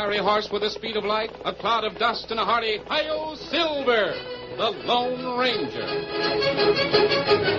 fiery horse with the speed of light, a cloud of dust, and a hearty Hi-Yo Silver, the Lone Ranger.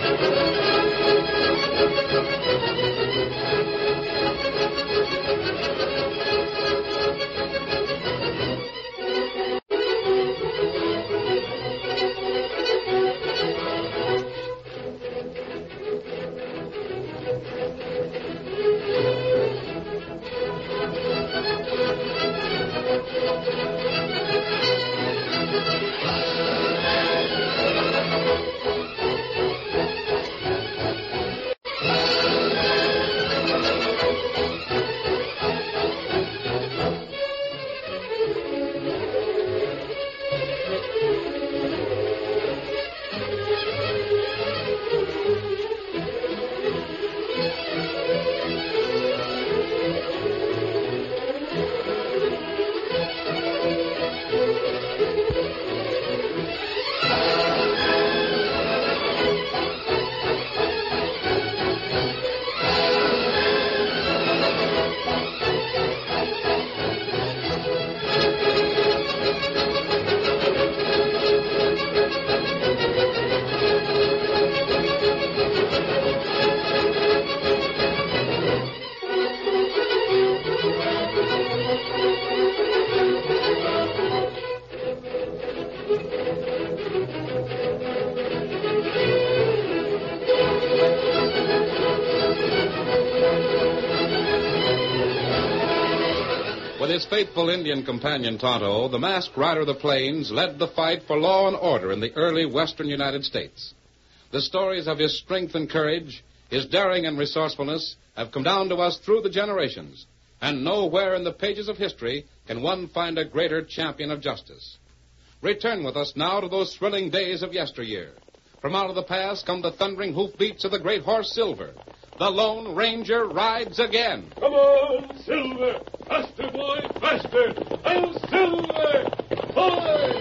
With his faithful Indian companion, Tonto, the masked rider of the plains led the fight for law and order in the early western United States. The stories of his strength and courage, his daring and resourcefulness, have come down to us through the generations, and nowhere in the pages of history can one find a greater champion of justice. Return with us now to those thrilling days of yesteryear. From out of the past come the thundering hoofbeats of the great horse Silver. The Lone Ranger rides again. Come on, Silver! Faster, boy, faster! I'm Silver! Boy!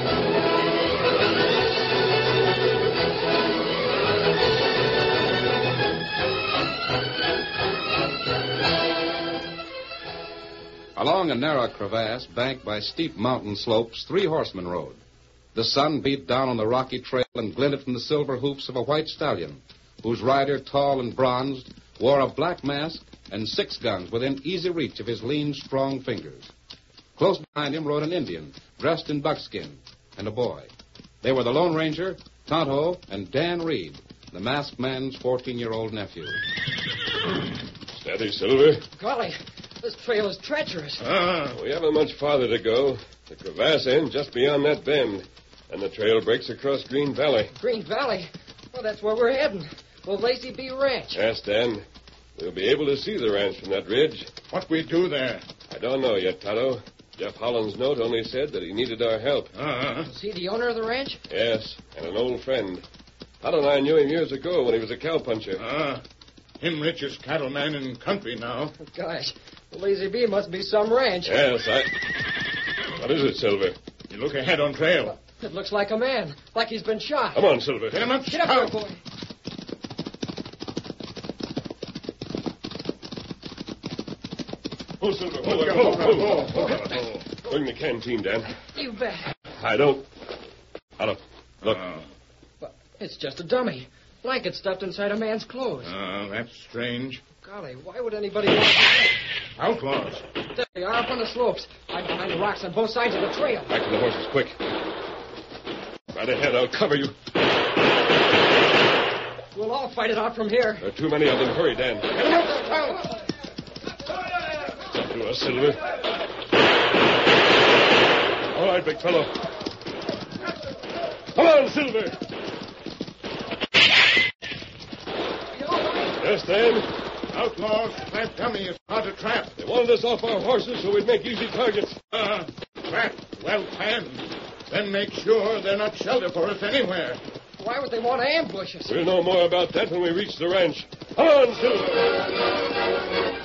Along a narrow crevasse banked by steep mountain slopes, 3 horsemen rode. The sun beat down on the rocky trail and glinted from the silver hoofs of a white stallion, whose rider, tall and bronzed, wore a black mask and 6 guns within easy reach of his lean, strong fingers. Close behind him rode an Indian, dressed in buckskin, and a boy. They were the Lone Ranger, Tonto, and Dan Reed, the masked man's 14-year-old nephew. Steady, Silver. Golly, this trail is treacherous. We haven't much farther to go. The crevasse ends just beyond that bend, and the trail breaks across Green Valley. Green Valley? Well, that's where we're heading. The Lazy B Ranch. Yes, Dan. We'll be able to see the ranch from that ridge. What we do there? I don't know yet, Tonto. Jeff Holland's note only said that he needed our help. Is he the owner of the ranch? Yes, and an old friend. Tonto and I knew him years ago when he was a cowpuncher. Him richest cattleman in country now. Gosh, the Lazy B must be some ranch. Yes, What is it, Silver? You look ahead on trail. It looks like a man, like he's been shot. Come on, Silver. Get him up, Get up there, boy. Oh, Silver. Oh. Bring the canteen, Dan. You bet. I don't. Tonto, look. But it's just a dummy. Blanket stuffed inside a man's clothes. That's strange. Golly, why would anybody want that? Outlaws. There they are up on the slopes, right behind the rocks on both sides of the trail. Back to the horses, quick. Right ahead, I'll cover you. We'll all fight it out from here. There are too many of them. Hurry, Dan. Get him up there, Tonto. Up to us, Silver. All right, big fellow. Come on, Silver. Yes, Dan. Outlaws, that dummy is part of trap. They wanted us off our horses so we'd make easy targets. Trap, well planned. Then make sure they're not shelter for us anywhere. Why would they want to ambush us? We'll know more about that when we reach the ranch. Come on, Silver.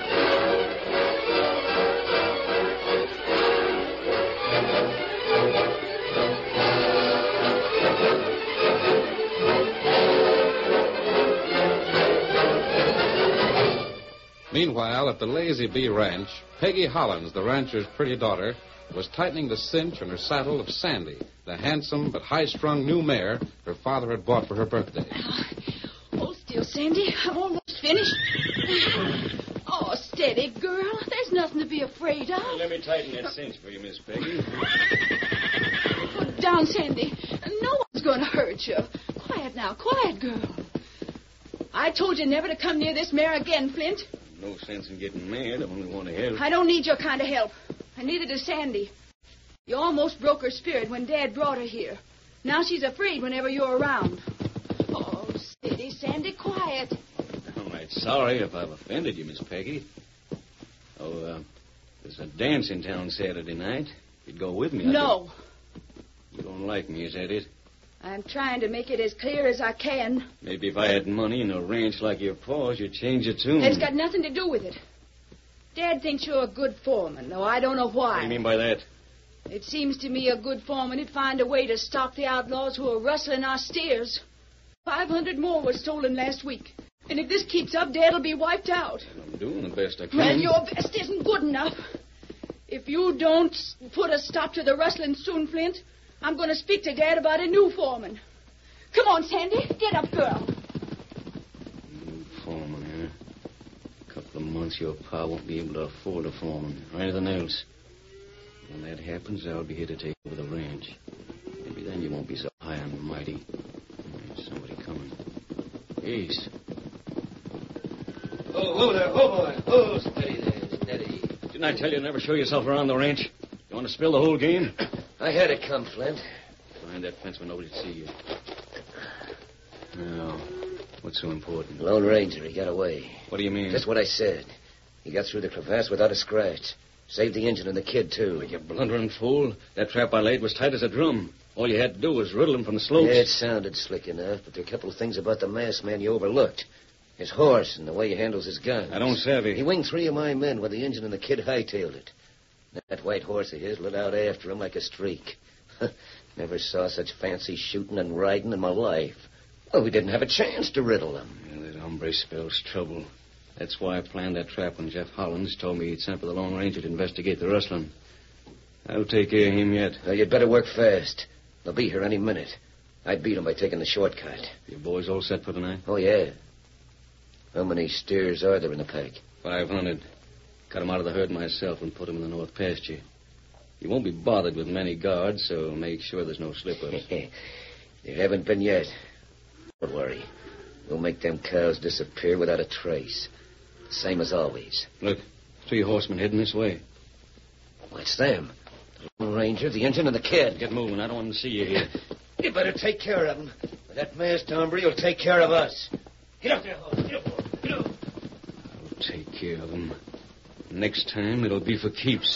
Meanwhile, at the Lazy Bee Ranch, Peggy Hollins, the rancher's pretty daughter, was tightening the cinch on her saddle of Sandy, the handsome but high-strung new mare her father had bought for her birthday. Hold still, Sandy. I'm almost finished. Oh, steady, girl. There's nothing to be afraid of. Let me tighten that cinch for you, Miss Peggy. Put it down, Sandy. No one's going to hurt you. Quiet now. Quiet, girl. I told you never to come near this mare again, Flint. No sense in getting mad. I only want to help. I don't need your kind of help. And neither does Sandy. You almost broke her spirit when Dad brought her here. Now she's afraid whenever you're around. Oh, steady, Sandy, quiet. I'm right sorry if I've offended you, Miss Peggy. There's a dance in town Saturday night. You'd go with me. No. You don't like me, is that it? I'm trying to make it as clear as I can. Maybe if I had money and a ranch like your pa's, you'd change your tune. It's got nothing to do with it. Dad thinks you're a good foreman, though I don't know why. What do you mean by that? It seems to me a good foreman would find a way to stop the outlaws who are rustling our steers. 500 more were stolen last week. And if this keeps up, Dad'll be wiped out. I'm doing the best I can. Well, your best isn't good enough. If you don't put a stop to the rustling soon, Flint, I'm going to speak to Dad about a new foreman. Come on, Sandy. Get up, girl. New foreman, huh? A couple of months, your pa won't be able to afford a foreman or anything else. When that happens, I'll be here to take over the ranch. Maybe then you won't be so high and mighty. There's somebody coming. Ace. Oh, there. Oh, boy. Oh, steady there, steady. Didn't I tell you to never show yourself around the ranch? You want to spill the whole game? I had it come, Flint. Behind that fence where nobody can see you. Now, what's so important? Lone Ranger, he got away. What do you mean? Just what I said. He got through the crevasse without a scratch. Saved the engine and the kid, too. You blundering fool. That trap I laid was tight as a drum. All you had to do was riddle him from the slopes. Yeah, it sounded slick enough, but there are a couple of things about the masked man you overlooked. His horse and the way he handles his guns. I don't savvy. He winged 3 of my men when the engine and the kid hightailed it. That white horse of his lit out after him like a streak. Never saw such fancy shooting and riding in my life. Well, we didn't have a chance to riddle him. Yeah, that hombre spells trouble. That's why I planned that trap when Jeff Hollins told me he'd sent for the Lone Ranger to investigate the rustling. I'll take care of him yet. Well, you'd better work fast. They'll be here any minute. I'd beat them by taking the shortcut. Your boys all set for the night? Oh, yeah. How many steers are there in the pack? 500. Cut them out of the herd myself and put them in the north pasture. You won't be bothered with many guards, so make sure there's no slip-ups. There haven't been yet. Don't worry. We'll make them cows disappear without a trace. Same as always. Look, 3 horsemen heading this way. What's them? The Lone Ranger, the engine, and the kid. Get moving. I don't want them to see you here. You better take care of them. That masked hombre will take care of us. Get up there, Holt. Get up, get up. I'll take care of them. Next time, it'll be for keeps.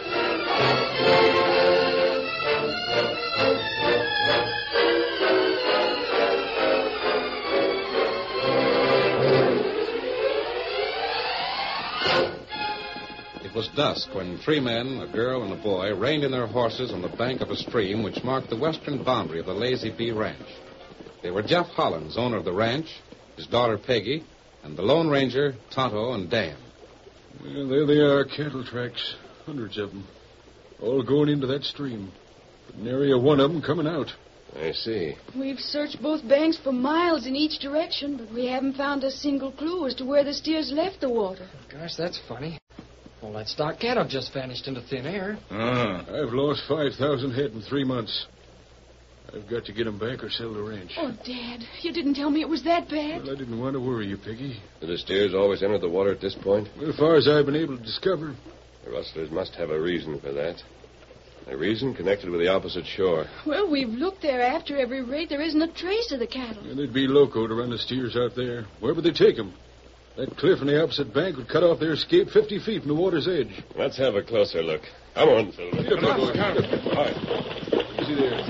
It was dusk when 3 men, a girl, and a boy reined in their horses on the bank of a stream which marked the western boundary of the Lazy Bee Ranch. They were Jeff Hollins, owner of the ranch, his daughter Peggy, and the Lone Ranger, Tonto, and Dan. Well, there they are, cattle tracks. Hundreds of them. All going into that stream. But nary a one of them coming out. I see. We've searched both banks for miles in each direction, but we haven't found a single clue as to where the steers left the water. Gosh, that's funny. All that stock cattle just vanished into thin air. I've lost 5,000 head in 3 months. I've got to get them back or sell the ranch. Oh, Dad, you didn't tell me it was that bad. Well, I didn't want to worry you, Peggy. Do the steers always enter the water at this point? Well, as far as I've been able to discover. The rustlers must have a reason for that. A reason connected with the opposite shore. Well, we've looked there after every rate. There isn't a trace of the cattle. And they'd be loco to run the steers out there. Where would they take them? That cliff on the opposite bank would cut off their escape 50 feet from the water's edge. Let's have a closer look. Come on, Silver. Get up, boy. All right. Easy there.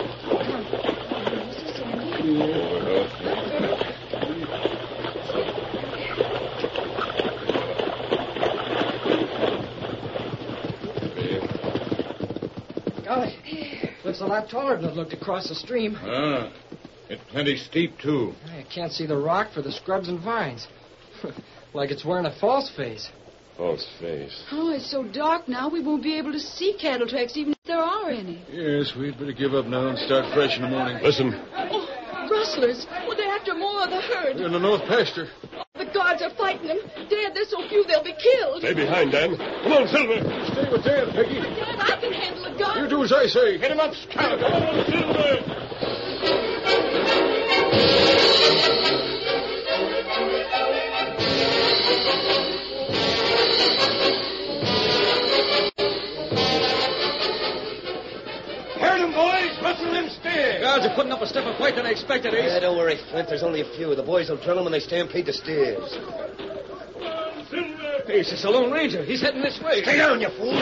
Golly, looks a lot taller than it looked across the stream. It's plenty steep, too. I can't see the rock for the scrubs and vines. Like it's wearing a false face. False face. Oh, it's so dark now we won't be able to see cattle tracks even if there are any. Yes, we'd better give up now and start fresh in the morning. Listen. Oh, rustlers. Well, they're after more of the herd. We're in the north pasture. The guards are fighting them. Dad, there's so few they'll be killed. Stay behind, Dan. Come on, Silver. Stay with Dad, Peggy. Dad, I can handle a gun. You do as I say. Hit him up, Scout. Come on, Silver. Hurt him, boys. Rustle them steers. Guards are putting up a stiffer fight than I expected, Ace. Yeah, don't worry, Flint. There's only a few. The boys will drill them when they stampede the steers. Ace, it's the Lone Ranger. He's heading this way. Stay down, you fool.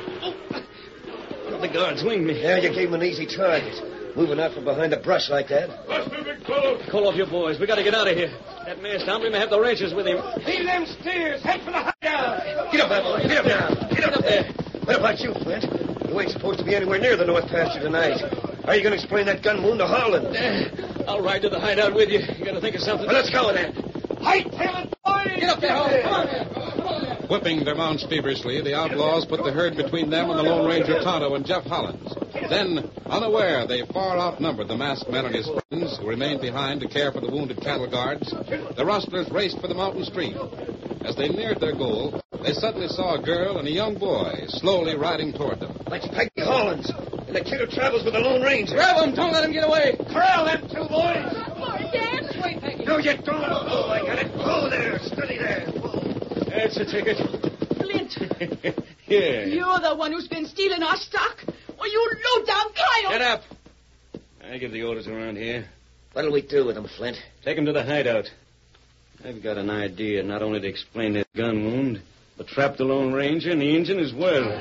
The guards winged me. Yeah, you gave him an easy target. Moving out from behind the brush like that. What's the big fellow? Call off your boys. We got to get out of here. That masked hombre may have the Rangers with him. Leave them steers. Head for the hideout. Get up there, boy. Get up now. Get up there. What about you, Flint? You ain't supposed to be anywhere near the north pasture tonight. How are you going to explain that gun wound to Harlan? I'll ride to the hideout with you. You got to think of something. Well, let's go then. Hightail it, boys. Get up there, Hall. Come on. Whipping their mounts feverishly, the outlaws put the herd between them and the Lone Ranger Tonto and Jeff Hollins. Then, unaware, they far outnumbered the masked men and his friends, who remained behind to care for the wounded cattle guards. The rustlers raced for the mountain stream. As they neared their goal, they suddenly saw a girl and a young boy slowly riding toward them. That's Peggy Hollins, and the kid who travels with the Lone Ranger. Grab him. Don't let him get away. Corral them two boys. Sorry, Dad. Wait, Peggy. No, you don't. Oh, I got it. Oh, there. Steady there. That's a ticket. Flint, Yeah. you're the one who's been stealing our stock. Well, you low-down coyote. Get up. I give the orders around here. What'll we do with him, Flint? Take him to the hideout. I've got an idea not only to explain that gun wound, but trap the Lone Ranger and the Injun as well.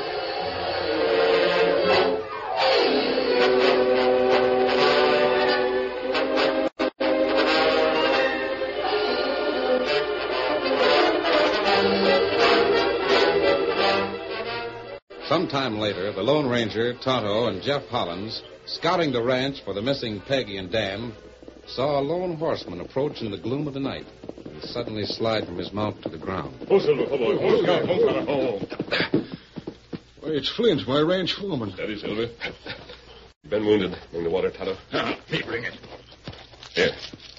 Sometime later, the Lone Ranger, Tonto, and Jeff Hollins, scouting the ranch for the missing Peggy and Dan, saw a lone horseman approach in the gloom of the night and suddenly slide from his mount to the ground. Oh, Silver. Come on. Oh, Scout, oh. Why, it's Flint, my ranch foreman. Steady, Silver. Been wounded. Bring the water, Tonto. Me bring it. Here.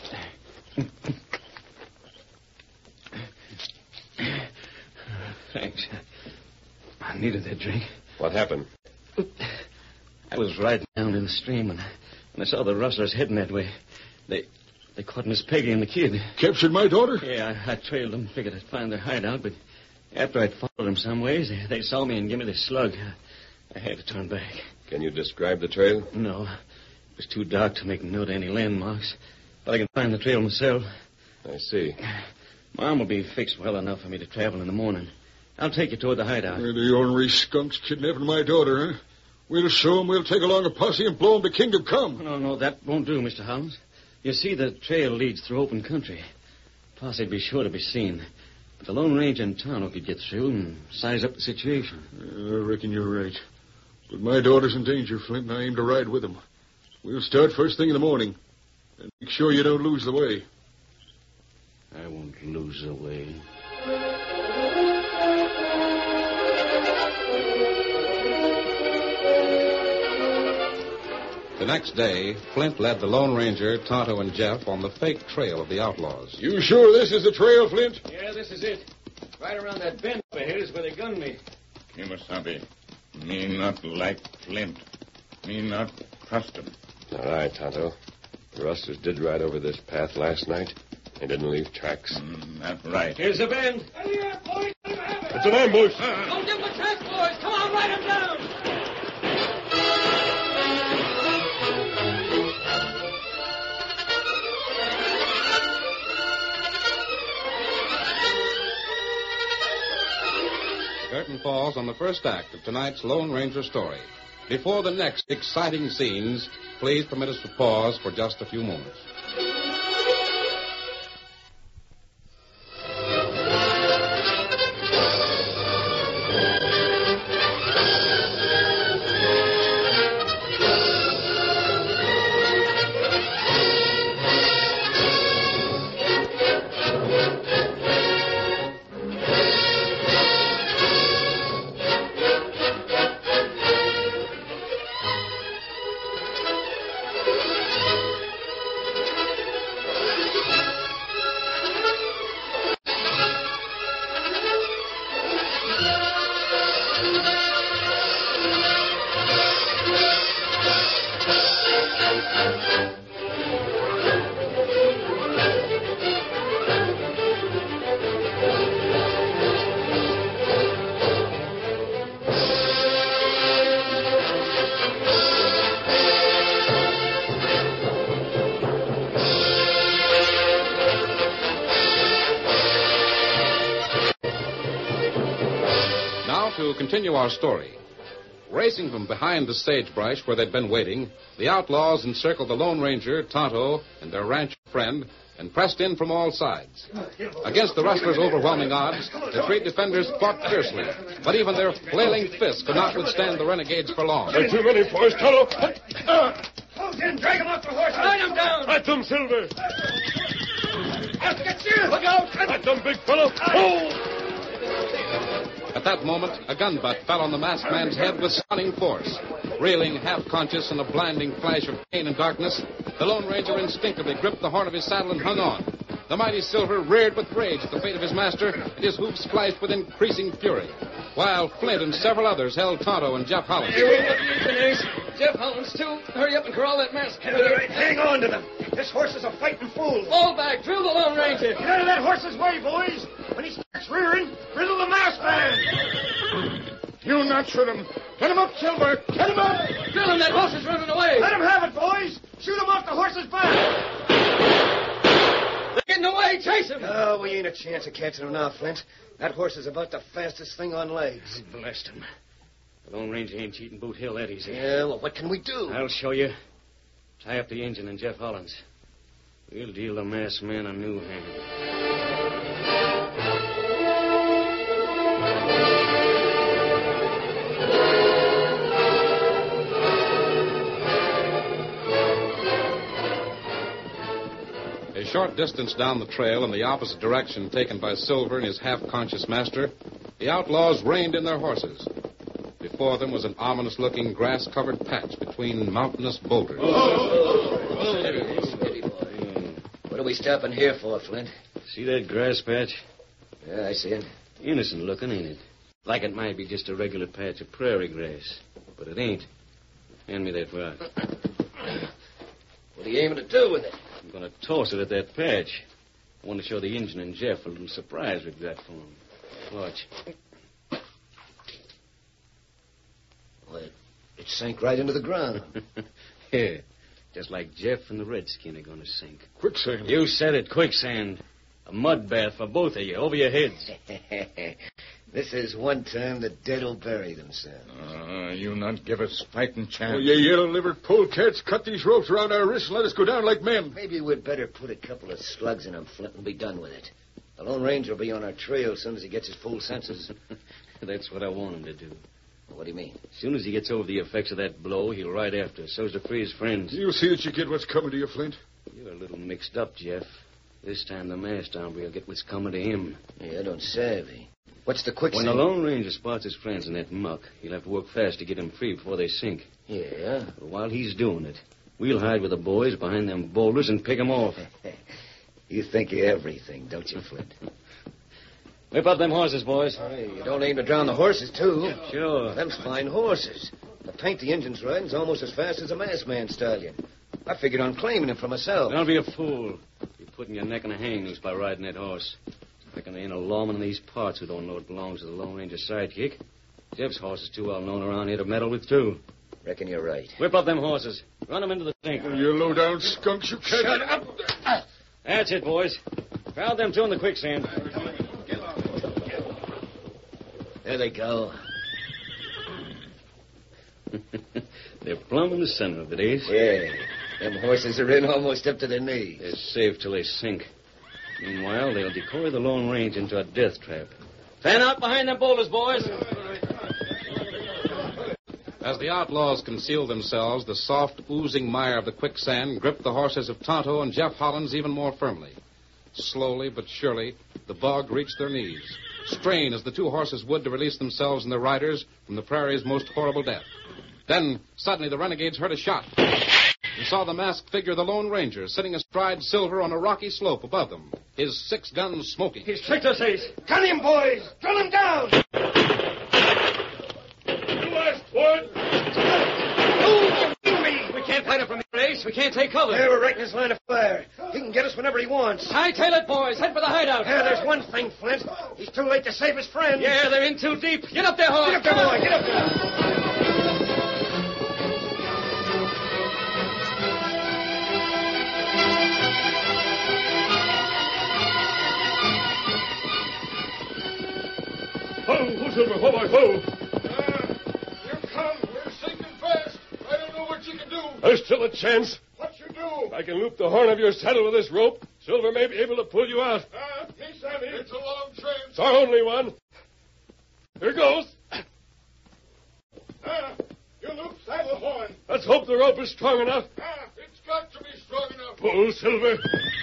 Thanks. I needed that drink. What happened? I was riding down in the stream and I saw the rustlers heading that way. They caught Miss Peggy and the kid. Captured my daughter? Yeah, I trailed them, figured I'd find their hideout, but after I'd followed them some ways, they saw me and gave me the slug. I had to turn back. Can you describe the trail? No, it was too dark to make note of any landmarks, but I can find the trail myself. I see. My arm will be fixed well enough for me to travel in the morning. I'll take you toward the hideout. The ornery skunks kidnapping my daughter, huh? We'll show 'em we'll take along a posse and blow 'em to kingdom come. No, that won't do, Mr. Hollins. You see, the trail leads through open country. Posse'd be sure to be seen. But the Lone Ranger and Tonto could get through and size up the situation. I reckon you're right. But my daughter's in danger, Flint, and I aim to ride with them. We'll start first thing in the morning. And make sure you don't lose the way. I won't lose the way. The next day, Flint led the Lone Ranger, Tonto, and Jeff on the fake trail of the outlaws. You sure this is the trail, Flint? Yeah, this is it. Right around that bend up ahead is where they gunned me. Kimasabi, me not like Flint. Me not trust him. All right, Tonto. The rustlers did ride over this path last night. They didn't leave tracks. That's right. Here's the bend. It's an ambush. Don't give them a chance, boys. Come on, ride them down. Curtain falls on the first act of tonight's Lone Ranger story. Before the next exciting scenes, please permit us to pause for just a few moments. to continue our story. Racing from behind the sagebrush where they'd been waiting, the outlaws encircled the Lone Ranger, Tonto, and their rancher friend, and pressed in from all sides. Against the rustlers' overwhelming odds, the three defenders fought fiercely, but even their flailing fists could not withstand the renegades for long. There are too many for us, Tonto. Close in, drag him off the horse. Line him down. At them, Silver. I'll get you. Look out. At them, big fellow. Oh! At that moment, a gun butt fell on the masked man's head with stunning force. Reeling, half-conscious in a blinding flash of pain and darkness, the Lone Ranger instinctively gripped the horn of his saddle and hung on. The mighty Silver reared with rage at the fate of his master, and his hoofs flashed with increasing fury, while Flint and several others held Tonto and Jeff Hollins. Hey, wait, what are you, Jeff Hollins, too. Hurry up and corral that masked kid. All right, hang on to them. This horse is a fighting fool. Fall back. Drill the Lone Ranger. Get out of that horse's way, boys. When he starts rearing, riddle the masked man. You not shoot him. Get him up, Silver. Get him up. Drill him. That horse is running away. Let him have it, boys. Shoot him off the horse's back. They're getting away. Chase him. Oh, we ain't a chance of catching him now, Flint. That horse is about the fastest thing on legs. Blast him. The Lone Ranger ain't cheating Boot Hill that easy. Yeah, well, what can we do? I'll show you. Tie up the engine and Jeff Hollins. We'll deal the masked man a new hand. A short distance down the trail in the opposite direction taken by Silver and his half-conscious master, the outlaws reined in their horses. Before them was an ominous-looking grass-covered patch between mountainous boulders. What are we stopping here for, Flint? See that grass patch? Yeah, I see it. Innocent looking, ain't it? Like it might be just a regular patch of prairie grass. But it ain't. Hand me that rock. What are you aiming to do with it? I'm going to toss it at that patch. I want to show the Injun and Jeff a little surprise we've got for them. Watch. Well, it sank right into the ground. Yeah. Just like Jeff and the Redskin are going to sink. Quicksand. You said it, quicksand. A mud bath for both of you, over your heads. This is one time the dead will bury themselves. You not give us fighting chance. Oh, you yellow-livered polecats, cut these ropes around our wrists and let us go down like men. Maybe we'd better put a couple of slugs in them, Flint, and be done with it. The Lone Ranger will be on our trail as soon as he gets his full senses. That's what I want him to do. What do you mean? As soon as he gets over the effects of that blow, he'll ride after us, so's to free his friends. You'll see that you get what's coming to you, Flint. You're a little mixed up, Jeff. This time the masked hombre will get what's coming to him. Yeah, I don't savvy. What's the quicksand? When the Lone Ranger spots his friends in that muck, he'll have to work fast to get them free before they sink. Yeah? But while he's doing it, we'll hide with the boys behind them boulders and pick them off. You think of everything, don't you, Flint? Whip up them horses, boys. Hey, you don't aim to drown the horses, too. Sure. Them's fine horses. The paint the engine's riding's almost as fast as a masked man stallion. I figured on claiming him for myself. Don't be a fool. You're putting your neck in a hang noose by riding that horse. I reckon there ain't a lawman in these parts who don't know it belongs to the Lone Ranger's sidekick. Jeff's horse is too well known around here to meddle with, too. Reckon you're right. Whip up them horses. Run them into the sink. You low-down skunks, you can't... Shut up. That's it, boys. Crowd them two in the quicksand. There they go. They're plumb in the center of it, Ace. Yeah. Them horses are in almost up to their knees. They're safe till they sink. Meanwhile, they'll decoy the Lone Ranger into a death trap. Fan out behind them boulders, boys. As the outlaws concealed themselves, the soft, oozing mire of the quicksand gripped the horses of Tonto and Jeff Hollins even more firmly. Slowly but surely, the bog reached their knees. Strain as the two horses would to release themselves and their riders from the prairie's most horrible death. Then, suddenly, the renegades heard a shot and saw the masked figure of the Lone Ranger sitting astride Silver on a rocky slope above them, his 6 guns smoking. He's tricked us, Ace. Gun him, boys. Drill him down. You last word. We can't fight him from here, Ace. We can't take cover. Yeah, we're right in his line of fire. He can get us whenever he wants. Hightail it, boys. Head for the hideout. Yeah, there's one thing, Flint. He's too late to save his friend. Yeah, they're in too deep. Get up there, Hawk. Get up there, boy. Get up there. Ho, Silver, ho, ho, ho. There's still a chance. What you do? If I can loop the horn of your saddle with this rope, Silver may be able to pull you out. Me, Sammy. It's a long chance. It's our only one. Here goes. You loop saddle horn. Let's hope the rope is strong enough. It's got to be strong enough. Pull, Silver.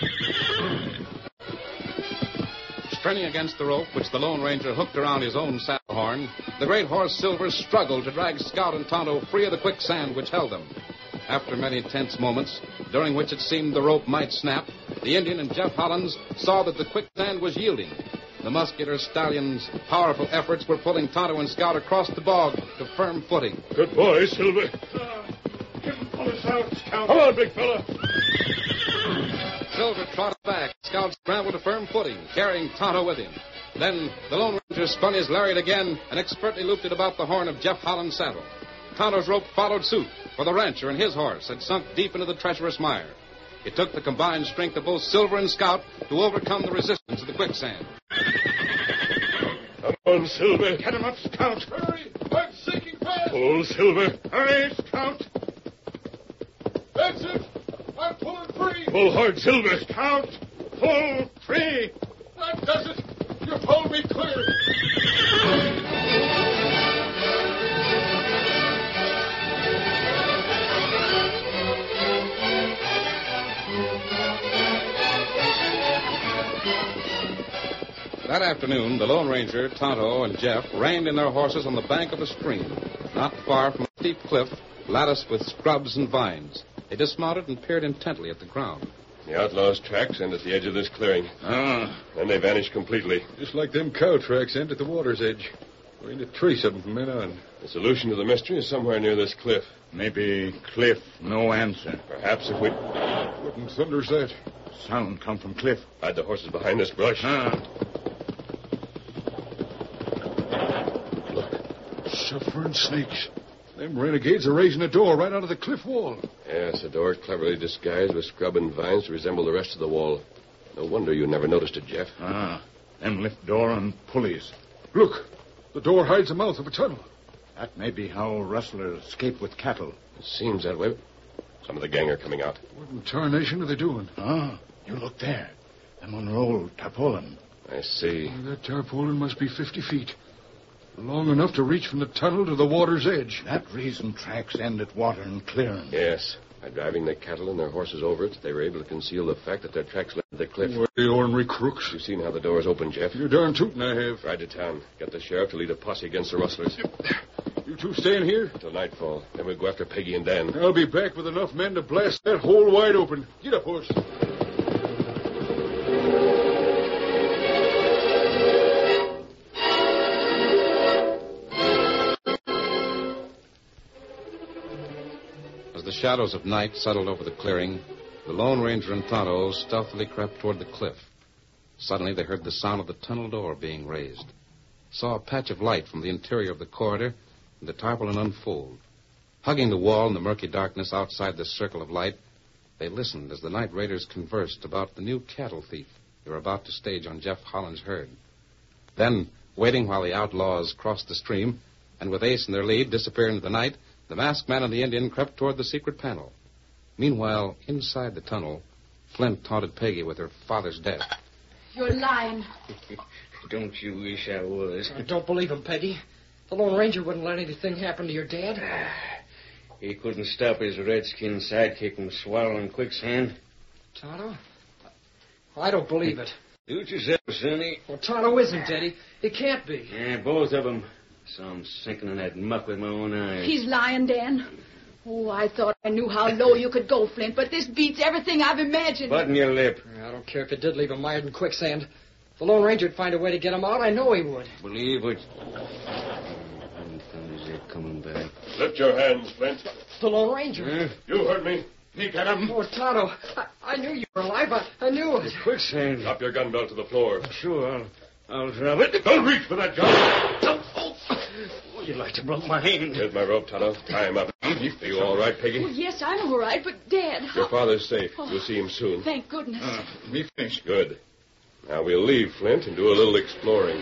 Straining against the rope, which the Lone Ranger hooked around his own saddle horn, the great horse Silver struggled to drag Scout and Tonto free of the quicksand which held them. After many tense moments, during which it seemed the rope might snap, the Indian and Jeff Hollins saw that the quicksand was yielding. The muscular stallion's powerful efforts were pulling Tonto and Scout across the bog to firm footing. Good boy, Silver. Give him pull us out, Scout. Come on, big fella. Silver trotted back. Scout scrambled to firm footing, carrying Tonto with him. Then the Lone Ranger spun his lariat again and expertly looped it about the horn of Jeff Hollins' saddle. Tonto's rope followed suit, for the rancher and his horse had sunk deep into the treacherous mire. It took the combined strength of both Silver and Scout to overcome the resistance of the quicksand. Come on, Silver. Get him up, Scout. Hurry. I'm sinking fast. Pull, Silver. Hurry, Scout. That's it. I'm pulling free. Pull hard, Silver. Scout, pull free. That does it. You pulled me clear. That afternoon, the Lone Ranger, Tonto, and Jeff reined in their horses on the bank of a stream, not far from a steep cliff latticed with scrubs and vines. They dismounted and peered intently at the ground. The outlaws' tracks end at the edge of this clearing. Then they vanish completely. Just like them cow tracks end at the water's edge. There ain't a trace of them from then on. The solution to the mystery is somewhere near this cliff. Maybe Cliff, no answer. Perhaps if we... What in thunder's that? Sound come from Cliff. Hide the horses behind this brush. Suffer and snakes. Them renegades are raising a door right out of the cliff wall. Yes, a door cleverly disguised with scrub and vines to resemble the rest of the wall. No wonder you never noticed it, Jeff. Them lift door and pulleys. Look, the door hides the mouth of a tunnel. That may be how rustlers escape with cattle. It seems that way. Some of the gang are coming out. What in tarnation are they doing? You look there. Them unrolled tarpaulin. I see. That tarpaulin must be 50 feet. Long enough to reach from the tunnel to the water's edge. That reason tracks end at water and clearing. Yes. By driving their cattle and their horses over it, they were able to conceal the fact that their tracks led to the cliff. Well, the ornery crooks. You've seen how the doors open, Jeff. You're darn tootin' I have. Ride to town. Get the sheriff to lead a posse against the rustlers. You two staying here? Until nightfall. Then we'll go after Peggy and Dan. I'll be back with enough men to blast that hole wide open. Get up, horse. As the shadows of night settled over the clearing, the Lone Ranger and Tonto stealthily crept toward the cliff. Suddenly, they heard the sound of the tunnel door being raised. Saw a patch of light from the interior of the corridor and the tarpaulin unfold. Hugging the wall in the murky darkness outside the circle of light, they listened as the night raiders conversed about the new cattle thief they were about to stage on Jeff Hollins' herd. Then, waiting while the outlaws crossed the stream, and with Ace in their lead disappeared into the night, the masked man and the Indian crept toward the secret panel. Meanwhile, inside the tunnel, Flint taunted Peggy with her father's death. You're lying. Don't you wish I was? I don't believe him, Peggy. The Lone Ranger wouldn't let anything happen to your dad. He couldn't stop his redskin sidekick from swallowing quicksand. Tonto? I don't believe it. Suit yourself, Sonny. Well, Tonto isn't dead. He can't be. Yeah, both of them. Saw him sinking in that muck with my own eyes. He's lying, Dan. Oh, I thought I knew how low you could go, Flint, but this beats everything I've imagined. Button your lip. I don't care if it did leave him mired in quicksand. If the Lone Ranger'd find a way to get him out, I know he would. Believe what... They're coming back. Lift your hands, Flint. The Lone Ranger. You heard me. Me get him. Oh, Tonto, I knew you were alive. I knew it. Quicksand. Drop your gun belt to the floor. Sure, I'll drop it. Don't reach for that gun. Oh, you'd like to blow my hand. Here's my rope, Tonto. Tie him up. Are you all right, Peggy? Oh, yes, I'm all right, but Dad... Your father's safe. You'll see him soon. Thank goodness. Me finished. Good. Now we'll leave Flint and do a little exploring.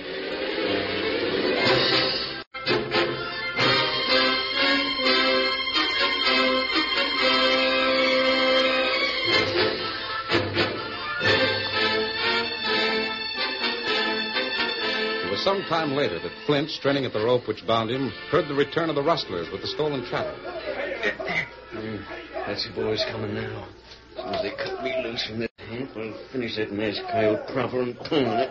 was some time later that Flint, straining at the rope which bound him, heard the return of the rustlers with the stolen cattle. That's the boys coming now. As soon as they cut me loose from that camp, I'll finish that masked coyote proper and permanent.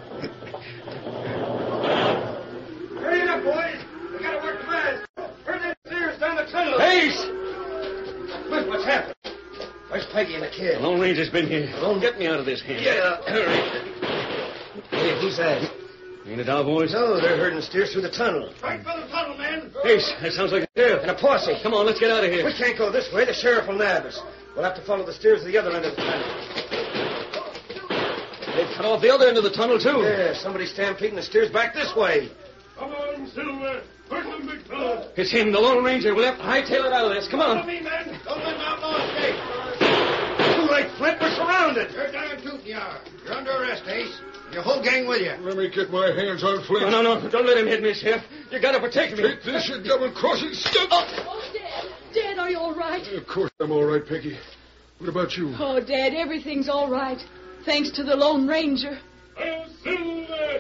Hurry it up, boys. We gotta work the mask. Herd them steers down the tunnel. Pace! What's happened? Where's Peggy and the kid? The Lone Ranger's been here. Get me out of this camp. Get up. Hurry. Hey, who's that? Ain't it our boys? No, they're herding steers through the tunnel. Right for the tunnel, men. Ace, that sounds like a sheriff. And a posse. Come on, let's get out of here. We can't go this way. The sheriff will nab us. We'll have to follow the steers to the other end of the tunnel. They've cut off the other end of the tunnel, too. Yeah, somebody's stampeding the steers back this way. Come on, Silver. Herd them, big fellow. It's him, the Lone Ranger. We'll have to hightail it out of this. Come Follow on. me, men. Don't let the outlaws escape. Too late, Flint. We're surrounded. You're down tooth you are. You're under arrest, Ace. Your whole gang with you. Let me get my hands on Flint. No. Don't let him hit me, Sheriff. You gotta protect me. Take this, you double-crossing stunt. Oh, Dad. Dad, are you all right? Of course I'm all right, Peggy. What about you? Oh, Dad, everything's all right. Thanks to the Lone Ranger. Silver.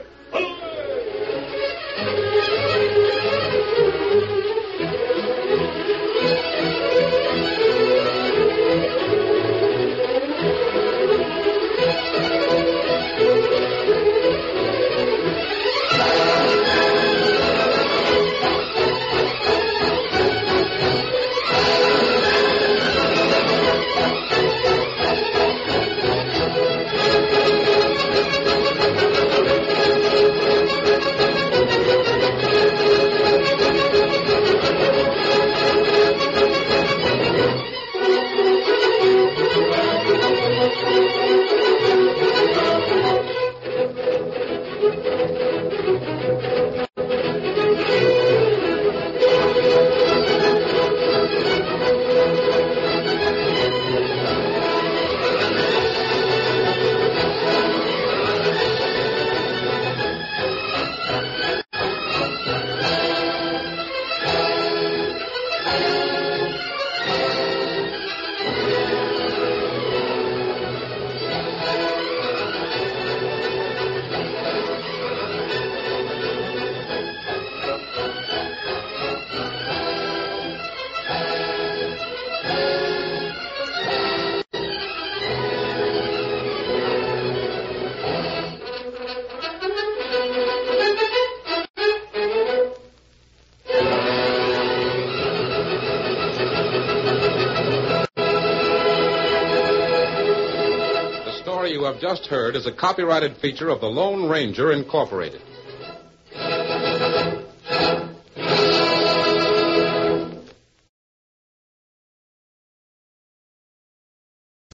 You have just heard is a copyrighted feature of the Lone Ranger Incorporated.